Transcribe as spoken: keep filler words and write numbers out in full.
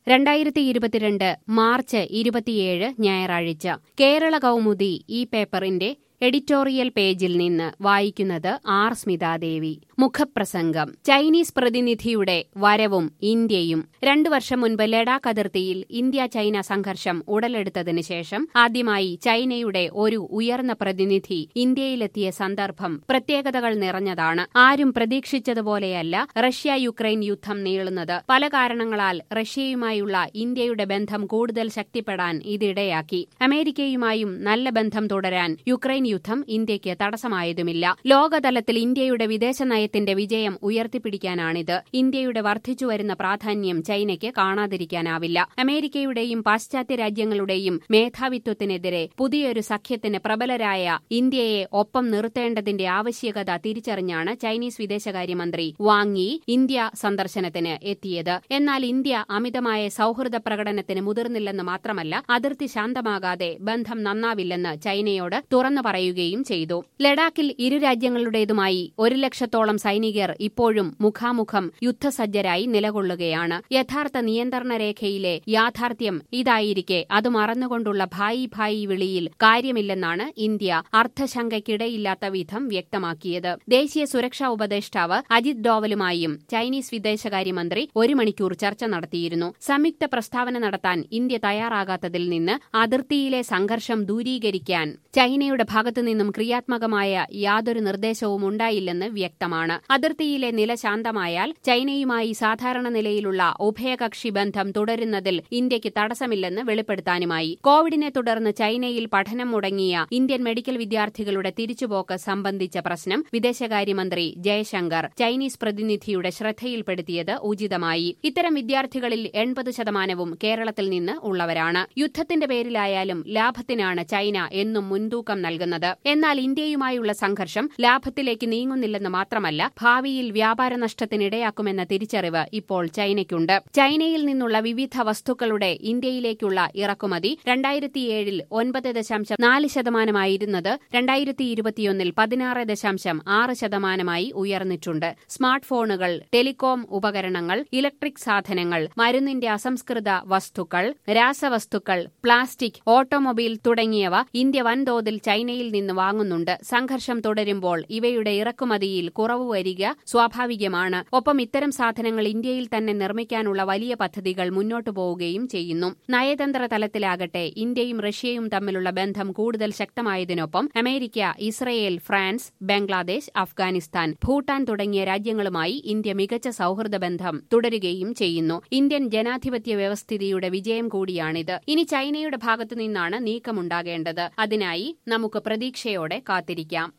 രണ്ടായിരത്തി ഇരുപത്തിരണ്ട് മാർച്ച് ഇരുപത്തിയേഴ് ഞായറാഴ്ച കേരള കൗമുദി ഈ പേപ്പറിന്റെ എഡിറ്റോറിയൽ പേജിൽ നിന്ന് വായിക്കുന്നത് ആർ സ്മിതാദേവി. മുഖപ്രസംഗം. ചൈനീസ് പ്രതിനിധിയുടെ വരവും ഇന്ത്യയും. രണ്ടു വർഷം മുൻപ് ലഡാക്ക് അതിർത്തിയിൽ ഇന്ത്യ ചൈന സംഘർഷം ഉടലെടുത്തതിന് ശേഷം ആദ്യമായി ചൈനയുടെ ഒരു ഉയർന്ന പ്രതിനിധി ഇന്ത്യയിലെത്തിയ സന്ദർഭം പ്രത്യേകതകൾ നിറഞ്ഞതാണ്. ആരും പ്രതീക്ഷിച്ചതുപോലെയല്ല റഷ്യ യുക്രൈൻ യുദ്ധം നീളുന്നത്. പല കാരണങ്ങളാൽ റഷ്യയുമായുള്ള ഇന്ത്യയുടെ ബന്ധം കൂടുതൽ ശക്തിപ്പെടാൻ ഇതിടയാക്കി. അമേരിക്കയുമായും നല്ല ബന്ധം തുടരാൻ യുക്രൈൻ യുദ്ധം ഇന്ത്യയ്ക്ക് തടസ്സമായതുമില്ല. ലോകതലത്തിൽ ഇന്ത്യയുടെ വിദേശ നയത്തിന്റെ വിജയം ഉയർത്തിപ്പിടിക്കാനാണിത്. ഇന്ത്യയുടെ വർദ്ധിച്ചുവരുന്ന പ്രാധാന്യം ചൈനയ്ക്ക് കാണാതിരിക്കാനാവില്ല. അമേരിക്കയുടെയും പാശ്ചാത്യ രാജ്യങ്ങളുടെയും മേധാവിത്വത്തിനെതിരെ പുതിയൊരു സഖ്യത്തിന് പ്രബലരായ ഇന്ത്യയെ ഒപ്പം നിർത്തേണ്ടതിന്റെ ആവശ്യകത തിരിച്ചറിഞ്ഞാണ് ചൈനീസ് വിദേശകാര്യമന്ത്രി വാങ് യി ഇന്ത്യ സന്ദർശനത്തിന് എത്തിയത്. എന്നാൽ ഇന്ത്യ അമിതമായ സൌഹൃദ പ്രകടനത്തിന് മുതിർന്നില്ലെന്ന് മാത്രമല്ല, അതിർത്തി ശാന്തമാകാതെ ബന്ധം നന്നാവില്ലെന്ന് ചൈനയോട് തുറന്നു പറയുകയും ചെയ്തു. ലഡാക്കിൽ ഇരു രാജ്യങ്ങളുടേതുമായി ഒരു ലക്ഷത്തോളം സൈനികർ ഇപ്പോഴും മുഖാമുഖം യുദ്ധസജ്ജരായി നിലകൊള്ളുകയാണ്. യഥാർത്ഥ നിയന്ത്രണ രേഖയിലെ യാഥാർത്ഥ്യം ഇതായിരിക്കെ അത് മറന്നുകൊണ്ടുള്ള ഭായി ഭായി വിളിയിൽ കാര്യമില്ലെന്നാണ് ഇന്ത്യ അർത്ഥശങ്കയ്ക്കിടയില്ലാത്ത വിധം വ്യക്തമാക്കിയത്. ദേശീയ സുരക്ഷാ ഉപദേഷ്ടാവ് അജിത് ഡോവലുമായും ചൈനീസ് വിദേശകാര്യമന്ത്രി ഒരു മണിക്കൂർ ചർച്ച നടത്തിയിരുന്നു. സംയുക്ത പ്രസ്താവന നടത്താൻ ഇന്ത്യ തയ്യാറാകാത്തതിൽ നിന്ന് അതിർത്തിയിലെ സംഘർഷം ദൂരീകരിക്കാൻ ചൈനയുടെ ഭാഗത്തുനിന്നും ക്രിയാത്മകമായ യാതൊരു നിർദ്ദേശവും ഉണ്ടായില്ലെന്ന് വ്യക്തമാണ്. അതിർത്തിയിലെ നില ശാന്തമായാൽ ചൈനയുമായി സാധാരണ നിലയിലുള്ള ഉഭയകക്ഷി ബന്ധം തുടരുന്നതിൽ ഇന്ത്യയ്ക്ക് തടസ്സമില്ലെന്ന് വെളിപ്പെടുത്താനുമായി. കോവിഡിനെ തുടർന്ന് ചൈനയിൽ പഠനം മുടങ്ങിയ ഇന്ത്യൻ മെഡിക്കൽ വിദ്യാർത്ഥികളുടെ തിരിച്ചുപോക്ക് സംബന്ധിച്ച പ്രശ്നം വിദേശകാര്യമന്ത്രി ജയശങ്കർ ചൈനീസ് പ്രതിനിധിയുടെ ശ്രദ്ധയിൽപ്പെടുത്തിയത് ഉചിതമായി. ഇത്തരം വിദ്യാർത്ഥികളിൽ എൺപത് ശതമാനവും കേരളത്തിൽ നിന്ന് ഉള്ളവരാണ്. യുദ്ധത്തിന്റെ പേരിലായാലും ലാഭത്തിനാണ് ചൈന എന്നും മുൻതൂക്കം നൽകുന്നത്. എന്നാൽ ഇന്ത്യയുമായുള്ള സംഘർഷം ലാഭത്തിലേക്ക് നീങ്ങുന്നില്ലെന്ന് മാത്രമല്ല, ഭാവിയിൽ വ്യാപാര നഷ്ടത്തിനിടയാക്കുമെന്ന തിരിച്ചറിവ് ഇപ്പോൾ ചൈനയ്ക്കുണ്ട്. ചൈനയിൽ നിന്നുള്ള വിവിധ വസ്തുക്കളുടെ ഇന്ത്യയിലേക്കുള്ള ഇറക്കുമതി രണ്ടായിരത്തിയേഴിൽ ഒൻപത് ദശാംശം നാല് ശതമാനമായിരുന്നത് രണ്ടായിരത്തി ഇരുപത്തിയൊന്നിൽ പതിനാറ് ദശാംശം ആറ് ശതമാനമായി ഉയർന്നിട്ടുണ്ട്. സ്മാർട്ട് ഫോണുകൾ, ടെലികോം ഉപകരണങ്ങൾ, ഇലക്ട്രിക് സാധനങ്ങൾ, മരുന്നിന്റെ അസംസ്കൃത വസ്തുക്കൾ, രാസവസ്തുക്കൾ, പ്ലാസ്റ്റിക്, ഓട്ടോമൊബൈൽ തുടങ്ങിയവ ഇന്ത്യ വൻതോതിൽ ചൈനയിൽ നിന്ന് വാങ്ങുന്നുണ്ട്. സംഘർഷം തുടരുമ്പോൾ ഇവയുടെ ഇറക്കുമതിയിൽ കുറവ് വരിക സ്വാഭാവികമാണ്. ഒപ്പം ഇത്തരം സാധനങ്ങൾ ഇന്ത്യയിൽ തന്നെ നിർമ്മിക്കാനുള്ള വലിയ പദ്ധതികൾ മുന്നോട്ടു പോവുകയും ചെയ്യുന്നു. നയതന്ത്ര തലത്തിലാകട്ടെ ഇന്ത്യയും റഷ്യയും തമ്മിലുള്ള ബന്ധം കൂടുതൽ ശക്തമായതിനൊപ്പം America, Israel, France, Bangladesh, Afghanistan, Bhutan തുടങ്ങിയ രാജ്യങ്ങളുമായി ഇന്ത്യ മികച്ച സൌഹൃദ ബന്ധം തുടരുകയും ചെയ്യുന്നു. ഇന്ത്യൻ ജനാധിപത്യ വ്യവസ്ഥിതിയുടെ വിജയം കൂടിയാണിത്. ഇനി ചൈനയുടെ ഭാഗത്തുനിന്നാണ് നീക്കമുണ്ടാകേണ്ടത്. അതിനായി നമുക്ക് പ്രതീക്ഷയോടെ കാത്തിരിക്കാം.